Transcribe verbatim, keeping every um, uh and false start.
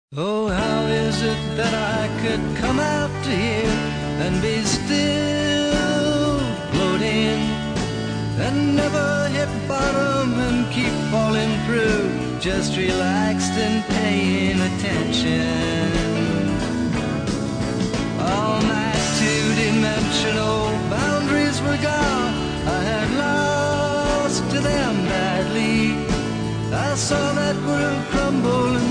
Oh, how is it that I could come out to here and be still floating and never hit bottom and keep falling through, just relaxed and paying attention? All my two-dimensional boundaries were gone. I had lost to them badly. I saw that world crumble and